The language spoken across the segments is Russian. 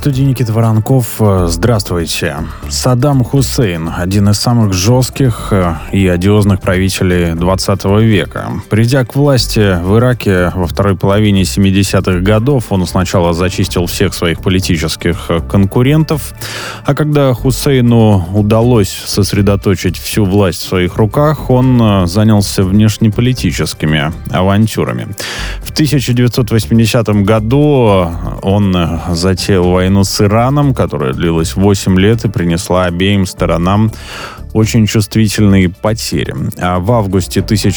студии Никита Воронков. Здравствуйте. Саддам Хусейн – один из самых жестких и одиозных правителей 20 века. Придя к власти в Ираке во второй половине 70-х годов, он сначала зачистил всех своих политических конкурентов, а когда Хусейну удалось сосредоточить всю власть в своих руках, он занялся внешнеполитическими авантюрами. В 1980 году он затеял войну с Ираном, которая длилась 8 лет и принесла обеим сторонам очень чувствительные потери. А в августе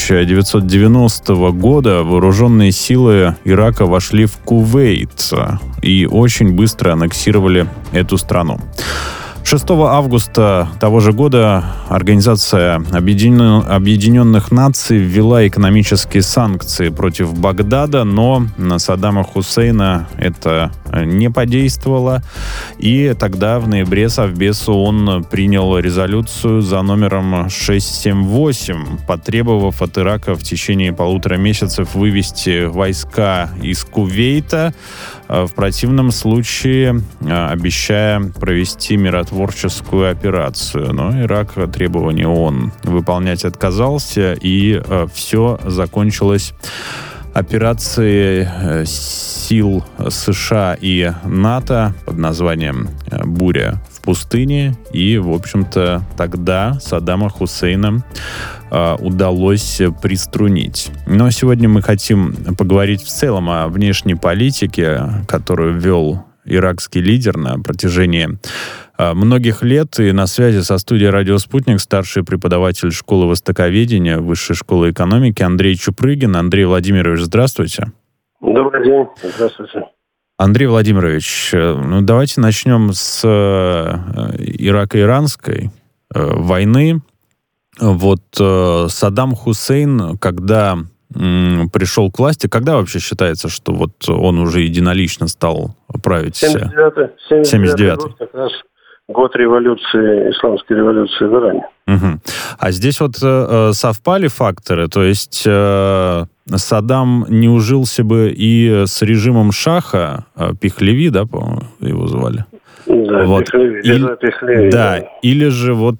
1990 года вооруженные силы Ирака вошли в Кувейт и очень быстро аннексировали эту страну. 6 августа того же года Организация Объединенных Наций ввела экономические санкции против Багдада, но на Саддама Хусейна это не подействовало. И тогда, в ноябре, Совбез ООН принял резолюцию за номером 678, потребовав от Ирака в течение 1,5 месяцев вывести войска из Кувейта, в противном случае обещая провести миротворческую операцию. Но Ирак требования ООН выполнять отказался, и все закончилось операцией сил США и НАТО под названием «Буря в пустыне». И, в общем-то, тогда Саддама Хусейна удалось приструнить. Но сегодня мы хотим поговорить в целом о внешней политике, которую вел иракский лидер на протяжении многих лет. И на связи со студией «Радио Спутник» старший преподаватель школы востоковедения Высшей школы экономики Андрей Чупрыгин. Андрей Владимирович, здравствуйте. Добрый день. Здравствуйте. Андрей Владимирович, давайте начнем с ирако-иранской войны. Вот Саддам Хусейн, когда пришел к власти, когда вообще считается, что вот он уже единолично стал править? 79-й год, как раз год революции, исламской революции в Иране. Угу. А здесь вот совпали факторы, то есть Саддам не ужился бы и с режимом Шаха, Пехлеви, да, по-моему, его звали? Да, вот. Пехлеви. Да, или же вот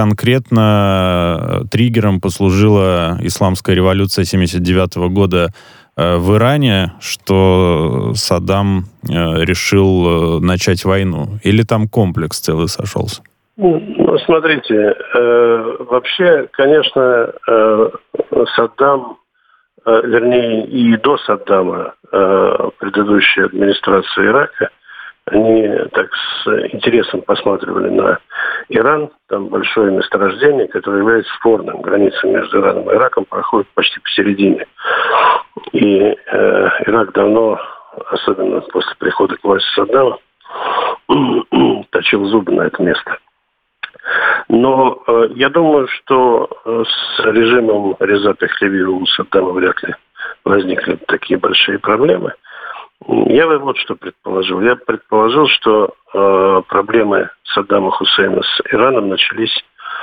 конкретно триггером послужила исламская революция 79 года в Иране, что Саддам решил начать войну? Или там комплекс целый сошелся? Ну, смотрите, вообще, конечно, Саддам, вернее, и до Саддама предыдущая администрация Ирака, они так с интересом посматривали на Иран. Там большое месторождение, которое является спорным. Граница между Ираном и Ираком проходит почти посередине. И Ирак давно, особенно после прихода к власти Саддама, точил зубы на это место. Но я думаю, что с режимом Реза Пехлеви у Саддама вряд ли возникли такие большие проблемы. Я бы вот что предположил. Я предположил, что проблемы Саддама Хусейна с Ираном начались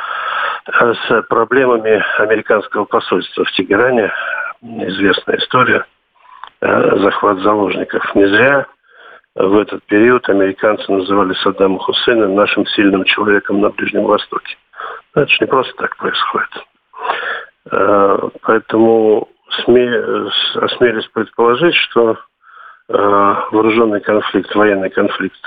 с проблемами американского посольства в Тегеране. Известная история. Захват заложников. Не зря в этот период американцы называли Саддама Хусейна нашим сильным человеком на Ближнем Востоке. Это же не просто так происходит. Поэтому осмелюсь предположить, что вооруженный конфликт, военный конфликт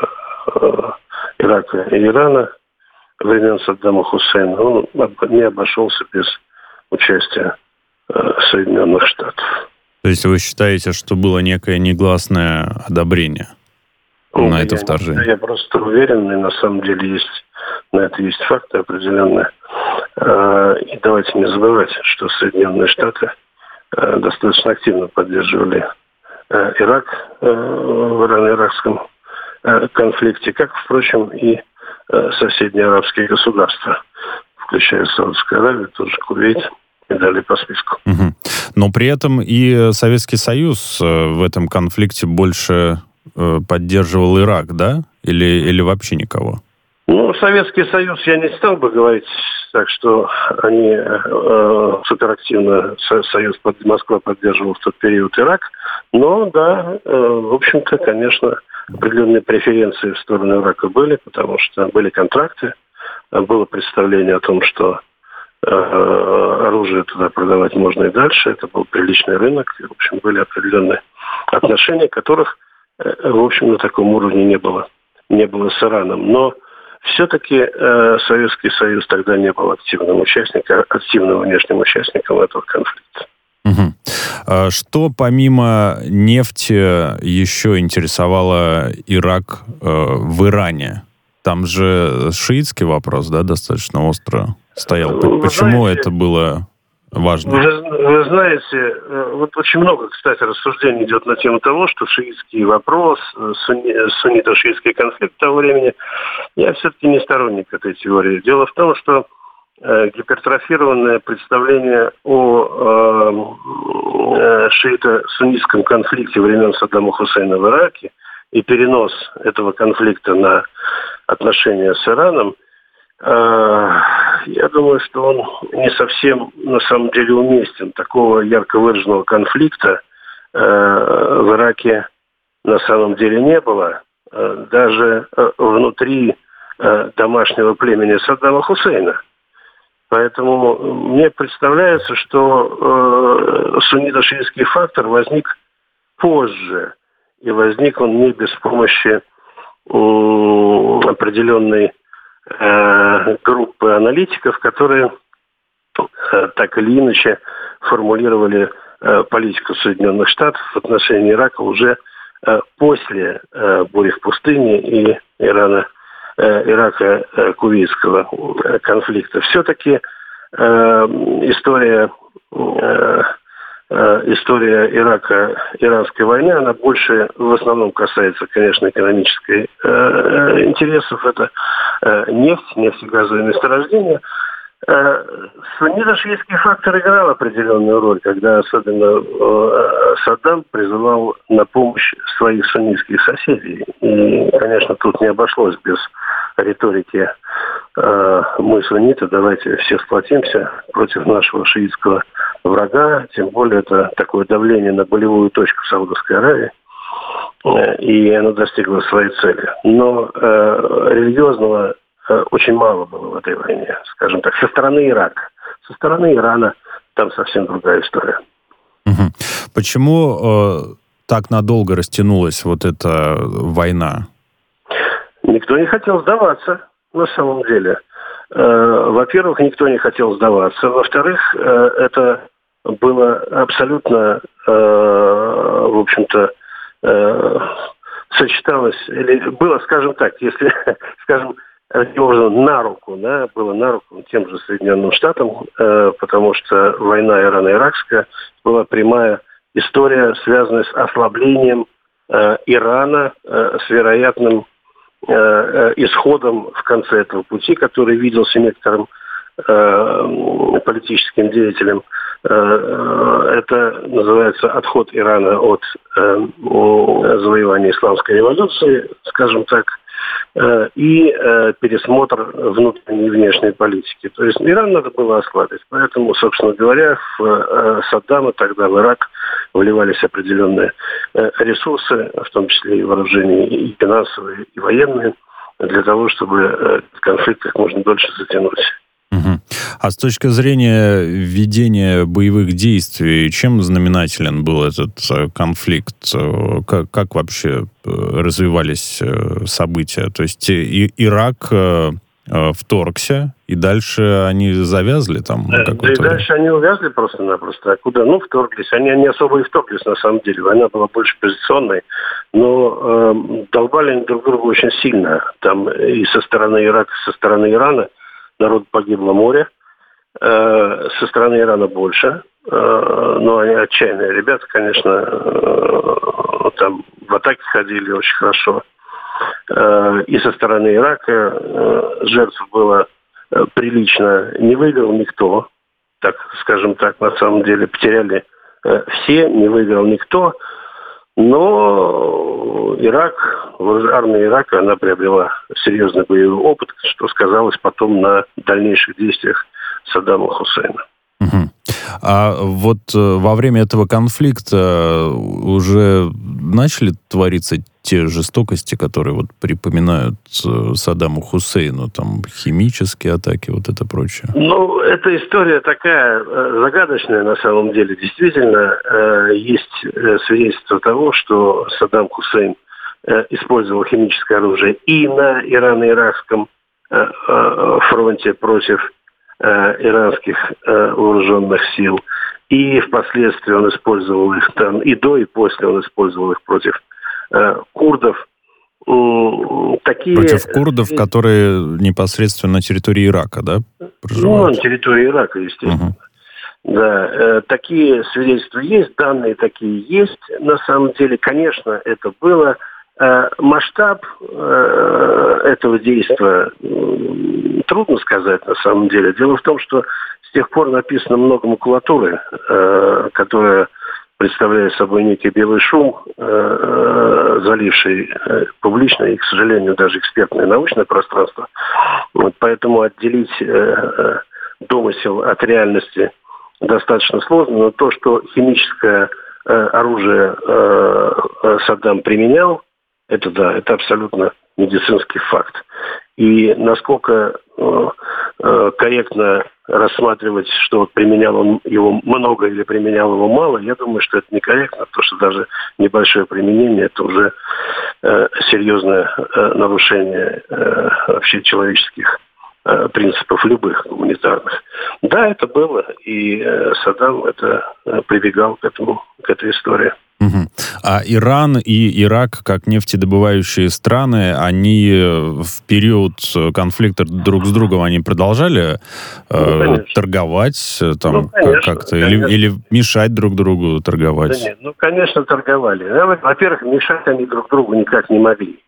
Ирака и Ирана времен Саддама Хусейна, он не обошелся без участия Соединенных Штатов. То есть вы считаете, что было некое негласное одобрение на это вторжение? Я просто уверен, и на самом деле на это есть факты определенные. И давайте не забывать, что Соединенные Штаты достаточно активно поддерживали Ирак в ирано-иракском конфликте, как, впрочем, и соседние арабские государства, включая Саудовскую Аравию, тот же Кувейт и далее по списку. Угу. Но при этом и Советский Союз в этом конфликте больше поддерживал Ирак, да? Или вообще никого? Ну, Советский Союз я не стал бы говорить так, что они суперактивно, Москва поддерживала в тот период Ирак, Но да, в общем-то, конечно, определенные преференции в сторону Ирака были, потому что были контракты, было представление о том, что оружие туда продавать можно и дальше. Это был приличный рынок. И, в общем, были определенные отношения, которых, в общем, на таком уровне не было с Ираном. Но все-таки Советский Союз тогда не был активным внешним участником этого конфликта. Угу. Что помимо нефти еще интересовало Ирак в Иране? Там же шиитский вопрос, да, достаточно остро стоял. Почему знаете, это было важно? Вы знаете, вот очень много, кстати, рассуждений идет на тему того, что шиитский вопрос, суннито-шиитский конфликт того времени, я все-таки не сторонник этой теории. Дело в том, что гипертрофированное представление о шиито-суннитском конфликте времен Саддама Хусейна в Ираке и перенос этого конфликта на отношения с Ираном, я думаю, что он не совсем на самом деле уместен. Такого ярко выраженного конфликта в Ираке на самом деле не было. Даже внутри домашнего племени Саддама Хусейна. Поэтому мне представляется, что суннито-шиитский фактор возник позже. И возник он не без помощи определенной группы аналитиков, которые так или иначе формулировали политику Соединенных Штатов в отношении Ирака уже после бури в пустыне и Ирака-Кувейтского конфликта. Все-таки история Ирака, иранской войны, она больше в основном касается, конечно, экономических интересов. Это нефть, нефтегазовые месторождения. Суннито-шиитский фактор играл определенную роль, когда особенно Саддам призывал на помощь своих суннитских соседей. И, конечно, тут не обошлось без риторики «мы сунниты, давайте все сплотимся против нашего шиитского врага». Тем более это такое давление на болевую точку в Саудовской Аравии. И оно достигло своей цели. Но религиозного очень мало было в этой войне, скажем так, со стороны Ирака. Со стороны Ирана там совсем другая история. Угу. Почему так надолго растянулась вот эта война? Никто не хотел сдаваться, на самом деле. Во-первых, никто не хотел сдаваться. Во-вторых, это было абсолютно, в общем-то, сочеталось, или было, скажем так, если, скажем, на руку, да, было на руку тем же Соединенным Штатам, потому что война ирано-иракская была прямая история, связанная с ослаблением Ирана, с вероятным исходом в конце этого пути, который виделся некоторым политическим деятелям. Это называется отход Ирана от завоевания исламской революции, скажем так, и пересмотр внутренней и внешней политики. То есть Иран надо было ослабить. Поэтому, собственно говоря, в Саддама тогда в Ирак вливались определенные ресурсы, в том числе и вооружения, и финансовые, и военные, для того, чтобы конфликт как можно дольше затянуть. Угу. А с точки зрения ведения боевых действий, чем знаменателен был этот конфликт? Как вообще развивались события? То есть Ирак вторгся, и дальше они завязли там? Да, и дальше они увязли просто-напросто. А куда? Вторглись. Они не особо и вторглись, на самом деле. Война была больше позиционной, но долбали они друг друга очень сильно. Там и со стороны Ирака, со стороны Ирана народ погибло море. Со стороны Ирана больше. Но они отчаянные ребята, конечно. Там в атаке ходили очень хорошо. И со стороны Ирака жертв было прилично. Не выиграл никто. Так, скажем так, на самом деле. Потеряли все, не выиграл никто. Но армия Ирака, она приобрела серьезный боевой опыт, что сказалось потом на дальнейших действиях Саддама Хусейна. Угу. А вот во время этого конфликта уже начали твориться те жестокости, которые вот припоминают Саддаму Хусейну, там химические атаки, вот это прочее? Ну, эта история такая загадочная на самом деле. Действительно, есть свидетельство того, что Саддам Хусейн использовал химическое оружие и на ирано-иракском фронте против иранских вооруженных сил, и впоследствии он использовал их там, и до, и после он использовал их против курдов. Против курдов, которые непосредственно на территории Ирака, да, проживают? Ну, на территории Ирака, естественно. Да, такие свидетельства есть, данные такие есть. На самом деле, конечно, это было. Масштаб этого действия трудно сказать, на самом деле. Дело в том, что с тех пор написано много макулатуры, которая представляет собой некий белый шум, заливший публичное и, к сожалению, даже экспертное и научное пространство. Вот, поэтому отделить домысел от реальности достаточно сложно. Но то, что химическое оружие Саддам применял, это да, это абсолютно медицинский факт. И насколько корректно рассматривать, что вот применял он его много или применял его мало, я думаю, что это некорректно, потому что даже небольшое применение – это уже серьезное нарушение вообще человеческих принципов любых гуманитарных. Да, это было, и Саддам прибегал к этой истории. Угу. А Иран и Ирак, как нефтедобывающие страны, они в период конфликта друг с другом они продолжали торговать там, как-то? Или мешать друг другу торговать? Да нет, конечно, торговали. Во-первых, мешать они друг другу никак не могли.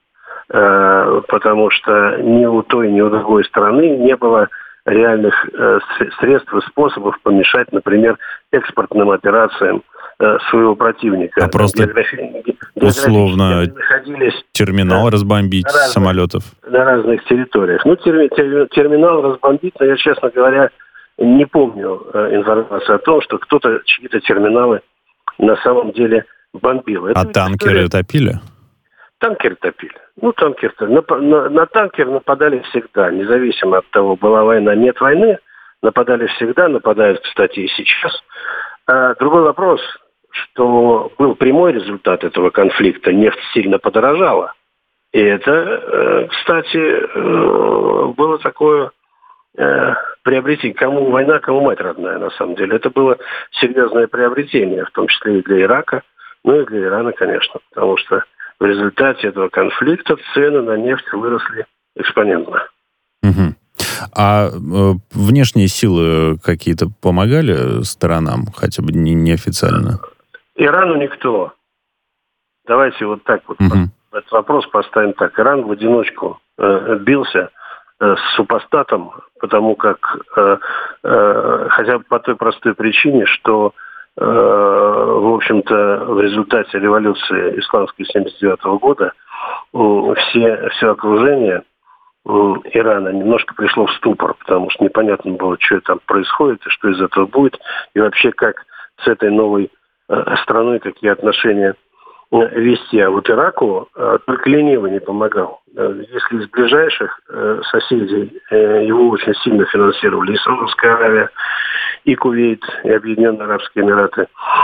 Потому что ни у той, ни у другой стороны не было реальных средств и способов помешать, например, экспортным операциям своего противника. А просто условно терминал разбомбить самолетов? На разных территориях. Ну, терминал разбомбить, но я, честно говоря, не помню информацию о том, что кто-то чьи-то терминалы на самом деле бомбил. А танкеры топили? Танкеры топили. Ну, на танкер нападали всегда, независимо от того, была война, нет войны, нападали всегда, нападают, кстати, и сейчас. Другой вопрос, что был прямой результат этого конфликта, нефть сильно подорожала. И это, кстати, было такое приобретение, кому война, кому мать родная, на самом деле. Это было серьезное приобретение, в том числе и для Ирака, ну и для Ирана, конечно, потому что в результате этого конфликта цены на нефть выросли экспонентно. Угу. А внешние силы какие-то помогали сторонам, хотя бы неофициально? Ирану никто. Давайте вот так вот этот вопрос поставим так. Иран в одиночку бился с супостатом, потому как, хотя бы по той простой причине, что в общем-то, в результате революции исламской 1979 года все окружение Ирана немножко пришло в ступор, потому что непонятно было, что там происходит и что из этого будет, и вообще как с этой новой страной, какие отношения вести. А вот Ираку только ленивый не помогал. Если из ближайших соседей его очень сильно финансировали и Саудовская Аравия, и Кувейт, и Объединенные Арабские Эмираты.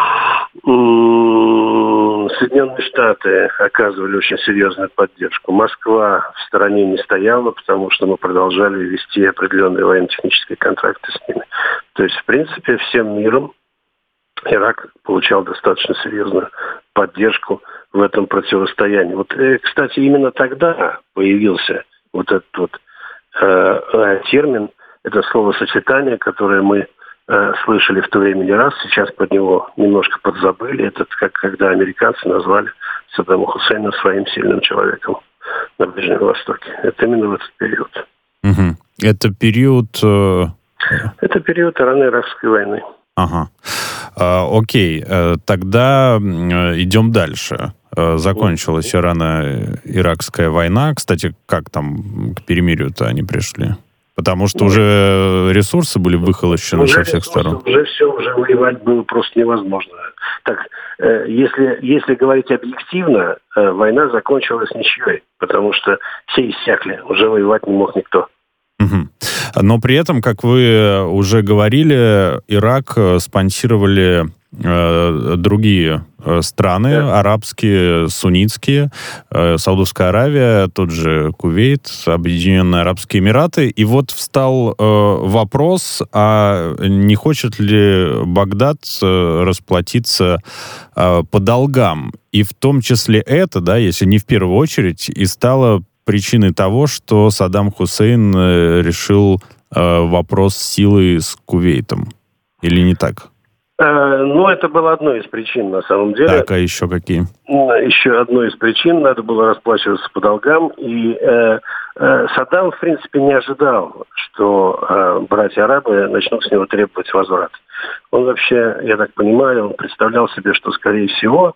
Соединенные Штаты оказывали очень серьезную поддержку. Москва в стороне не стояла, потому что мы продолжали вести определенные военно-технические контракты с ними. То есть, в принципе, всем миром Ирак получал достаточно серьезную поддержку в этом противостоянии. Вот, кстати, именно тогда появился вот этот вот термин, это словосочетание, которое мы слышали в то время не раз, сейчас под него немножко подзабыли. Это как когда американцы назвали Саддама Хусейна своим сильным человеком на Ближнем Востоке. Это именно в этот период. Угу. Это период... Это период ирано-иракской войны. Ага. Окей, тогда идем дальше. Закончилась ирано-иракская война. Кстати, как там к перемирию-то они пришли? Потому что уже ресурсы были выхолощены со всех сторон. Уже воевать было просто невозможно. Так, если говорить объективно, война закончилась ничьей, потому что все иссякли, уже воевать не мог никто. Угу. Но при этом, как вы уже говорили, Ирак спонсировали другие страны, да, арабские, суннитские, Саудовская Аравия, тот же Кувейт, Объединенные Арабские Эмираты. И вот встал вопрос, а не хочет ли Багдад расплатиться по долгам? И в том числе это, да, если не в первую очередь, и стало причиной того, что Саддам Хусейн решил вопрос силы с Кувейтом. Или не так? Ну, это было одной из причин, на самом деле. Так, а еще какие? Еще одной из причин, надо было расплачиваться по долгам. И Саддам, в принципе, не ожидал, что братья-арабы начнут с него требовать возврат. Он вообще, я так понимаю, он представлял себе, что, скорее всего,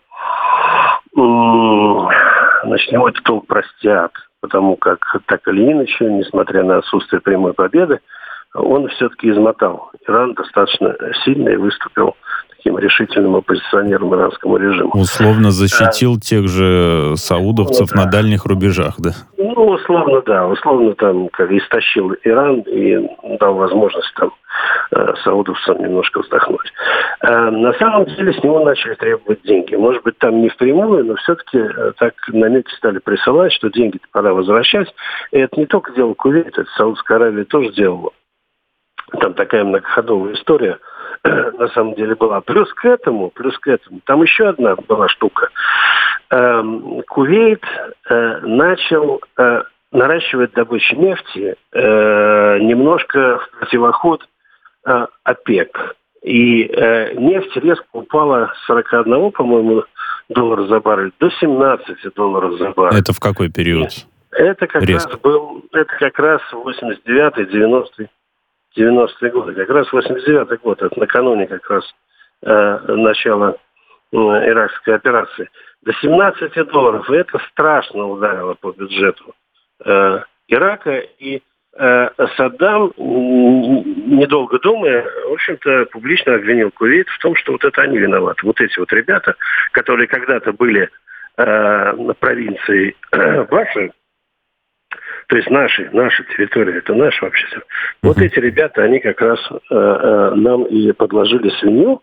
значит, ему этот долг простят. Потому как, так или иначе, несмотря на отсутствие прямой победы, он все-таки измотал Иран достаточно сильно и выступил таким решительным оппозиционером иранскому режиму. Условно защитил тех же саудовцев на дальних рубежах, да? Ну, условно, да. Условно там как истощил Иран и дал возможность там саудовцам немножко вздохнуть. На самом деле с него начали требовать деньги. Может быть, там не впрямую, но все-таки так намеки стали присылать, что деньги-то пора возвращать. И это не только дело Кувейта, это Саудовская Аравия тоже делала. Там такая многоходовая история на самом деле была. Плюс к этому, там еще одна была штука. Кувейт начал наращивать добычу нефти немножко в противоход ОПЕК. И нефть резко упала с 41, по-моему, доллара за баррель до 17 долларов за баррель. Это в какой период? Это как раз 89-й, 90-е годы. Как раз 89-й год, это накануне как раз начала иракской операции. До 17 долларов. И это страшно ударило по бюджету Ирака. И Саддам, недолго думая, в общем-то, публично обвинил Кувейт в том, что вот это они виноваты. Вот эти вот ребята, которые когда-то были провинцией Басры, то есть наши территории, это наш вообще. Вот эти ребята, они как раз нам и подложили свинью,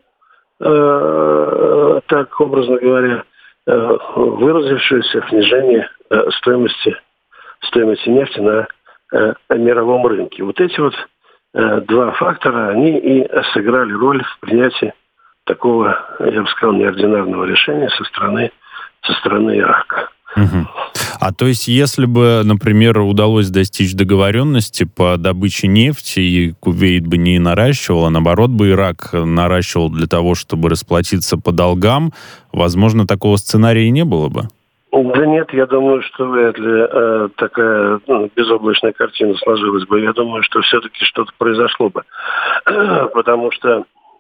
так образно говоря, выразившуюся в снижении стоимости нефти на мировом рынке. Вот эти вот два фактора, они и сыграли роль в принятии такого, я бы сказал, неординарного решения со стороны Ирака. Угу. А то есть, если бы, например, удалось достичь договоренности по добыче нефти, и Кувейт бы не наращивал, а наоборот бы Ирак наращивал для того, чтобы расплатиться по долгам, возможно, такого сценария и не было бы? Да нет, я думаю, что вряд ли такая безоблачная картина сложилась бы. Я думаю, что все-таки что-то произошло бы. Потому что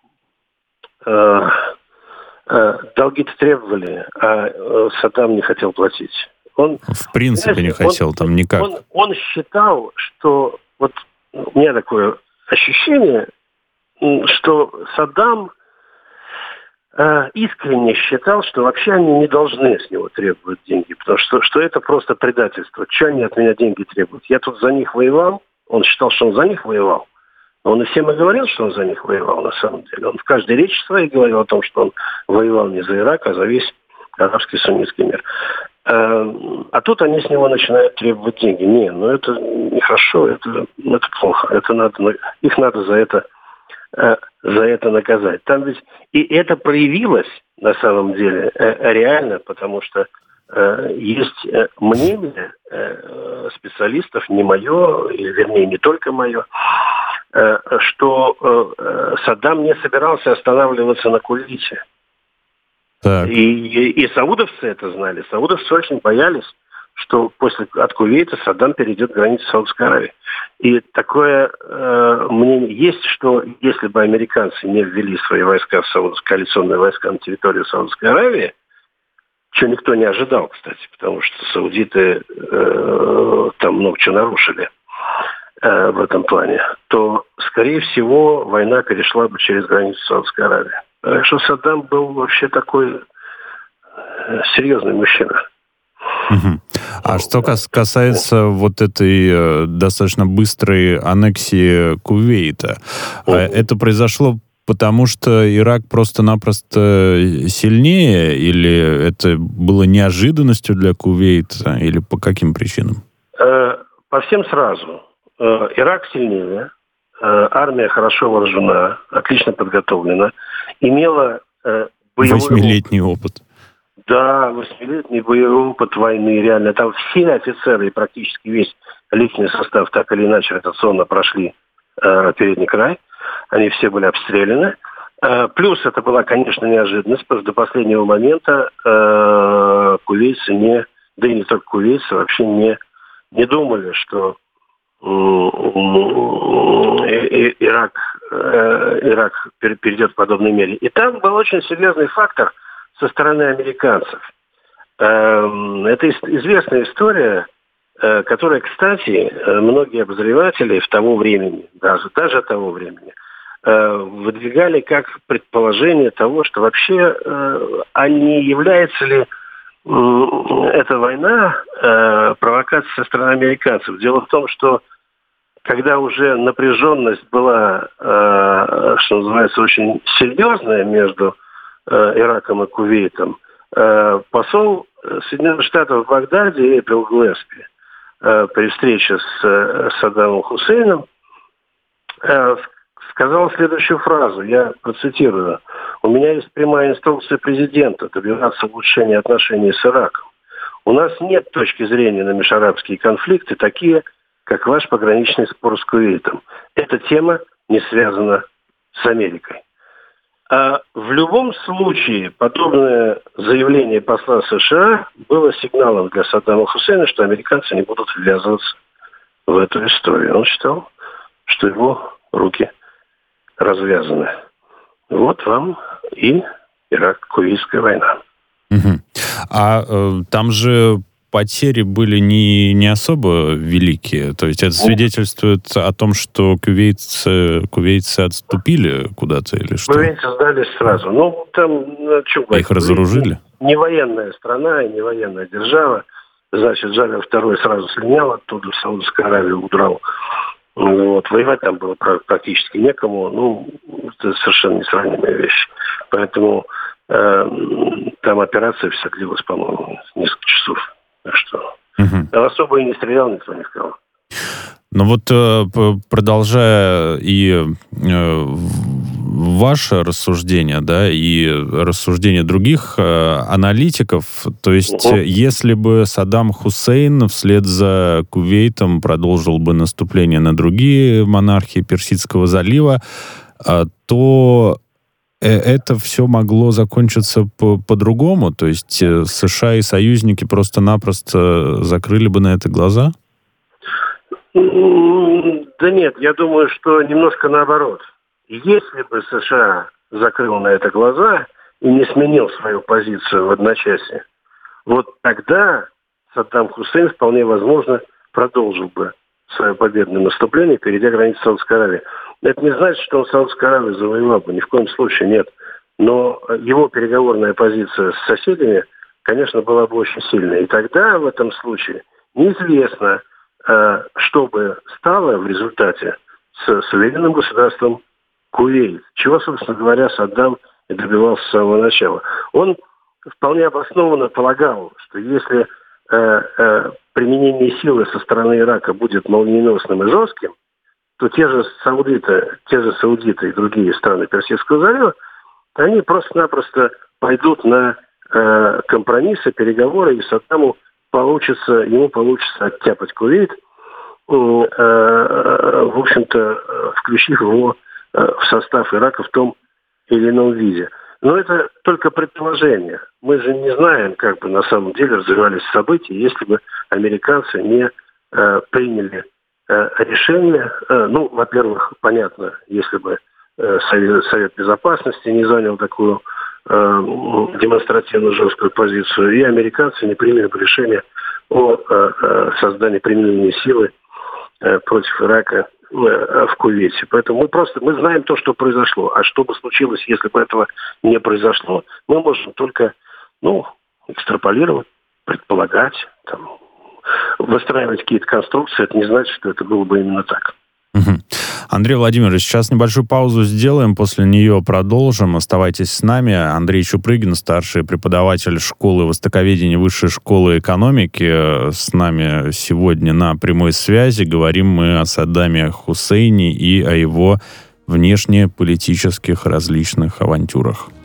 долги-то требовали, а Саддам не хотел платить. Он, в принципе, не хотел там никак. Он считал, что... Вот у меня такое ощущение, что Саддам искренне считал, что вообще они не должны с него требовать деньги, потому что это просто предательство. Что они от меня деньги требуют? Я тут за них воевал. Он считал, что он за них воевал. Он и всем и говорил, что он за них воевал, на самом деле. Он в каждой речи своей говорил о том, что он воевал не за Ирак, а за весь арабский суннитский мир. А тут они с него начинают требовать деньги. Не, это нехорошо, это плохо. Их надо за это наказать. Там ведь и это проявилось на самом деле реально, потому что есть мнение специалистов, не мое, или вернее не только мое, что Саддам не собирался останавливаться на Кувейте. И саудовцы это знали. Саудовцы очень боялись, что от Кувейта Саддам перейдет границу Саудовской Аравии. И такое мнение есть, что если бы американцы не ввели свои войска, коалиционные войска на территорию Саудовской Аравии, что никто не ожидал, кстати, потому что саудиты там много чего нарушили, в этом плане, то, скорее всего, война перешла бы через границу Саудовской Аравии. Так что Саддам был вообще такой серьезный мужчина. Угу. А что касается вот этой достаточно быстрой аннексии Кувейта, это произошло потому, что Ирак просто-напросто сильнее, или это было неожиданностью для Кувейта, или по каким причинам? По всем сразу. Ирак сильнее, армия хорошо вооружена, отлично подготовлена, имела боевой... 8-летний опыт. Да, 8-летний боевой опыт войны, реально. Там все офицеры и практически весь личный состав так или иначе ротационно прошли передний край. Они все были обстреляны. Плюс это была, конечно, неожиданность, потому что до последнего момента кувейцы да и не только кувейцы, вообще не думали, что Ирак перейдет в подобной мере. И там был очень серьезный фактор со стороны американцев. Это известная история, которая, кстати, многие обозреватели в того времени, даже того времени, выдвигали как предположение того, что вообще а не является ли эта война провокацией со стороны американцев. Дело в том, что когда уже напряженность была, что называется, очень серьезная между Ираком и Кувейтом, посол Соединенных Штатов в Багдаде Эйприл Глэспи при встрече с Саддамом Хусейном сказал следующую фразу, я процитирую. «У меня есть прямая инструкция президента добиваться улучшения отношений с Ираком. У нас нет точки зрения на межарабские конфликты, такие, как ваш пограничный спор с Кувейтом. Эта тема не связана с Америкой». А в любом случае подобное заявление посла США было сигналом для Саддама Хусейна, что американцы не будут ввязываться в эту историю. Он считал, что его руки развязаны. Вот вам и Ирак-Кувейтская война. Угу. А там же потери были не особо великие. То есть это свидетельствует о том, что кувейтцы отступили куда-то или что? Кувейцы сдались сразу. Ну, там, что говорить, их разоружили? Не военная страна и не военная держава. Значит, Джабер II сразу слинял оттуда, в Саудовскую Аравию удрал. Вот. Воевать там было практически некому. Ну, это совершенно несравнимые вещи. Поэтому там операция вся длилась, по-моему, несколько часов. Так что особо и не стрелял, никто не сказал. Ну вот, продолжая и ваше рассуждение, да, и рассуждение других аналитиков, то есть, если бы Саддам Хусейн вслед за Кувейтом продолжил бы наступление на другие монархии Персидского залива, то это все могло закончиться по-другому? То есть США и союзники просто-напросто закрыли бы на это глаза? Да нет, я думаю, что немножко наоборот. Если бы США закрыл на это глаза и не сменил свою позицию в одночасье, вот тогда Саддам Хусейн вполне возможно продолжил бы свое победное наступление, перейдя границу Саудовской Аравии. Это не значит, что он Саудовскую Аравию завоевал бы, ни в коем случае нет. Но его переговорная позиция с соседями, конечно, была бы очень сильной. И тогда в этом случае неизвестно, что бы стало в результате с суверенным государством Кувейт, чего, собственно говоря, Саддам и добивался с самого начала. Он вполне обоснованно полагал, что если применение силы со стороны Ирака будет молниеносным и жестким, то те же саудиты и другие страны Персидского залива, они просто-напросто пойдут на компромиссы, переговоры, и Саддаму ему получится оттяпать Кувейт, в общем-то, включив его в состав Ирака в том или ином виде. Но это только предположение. Мы же не знаем, как бы на самом деле развивались события, если бы американцы не приняли решение. Ну, во-первых, понятно, если бы Совет Безопасности не занял такую демонстративно жесткую позицию, и американцы не приняли бы решение о создании применения силы против Ирака в Кувейте. Поэтому мы знаем то, что произошло. А что бы случилось, если бы этого не произошло, мы можем только экстраполировать, предполагать, выстраивать какие-то конструкции. Это не значит, что это было бы именно так. Андрей Владимирович, сейчас небольшую паузу сделаем, после нее продолжим. Оставайтесь с нами. Андрей Чупрыгин, старший преподаватель школы востоковедения Высшей школы экономики, с нами сегодня на прямой связи. Говорим мы о Саддаме Хусейне и о его внешнеполитических различных авантюрах.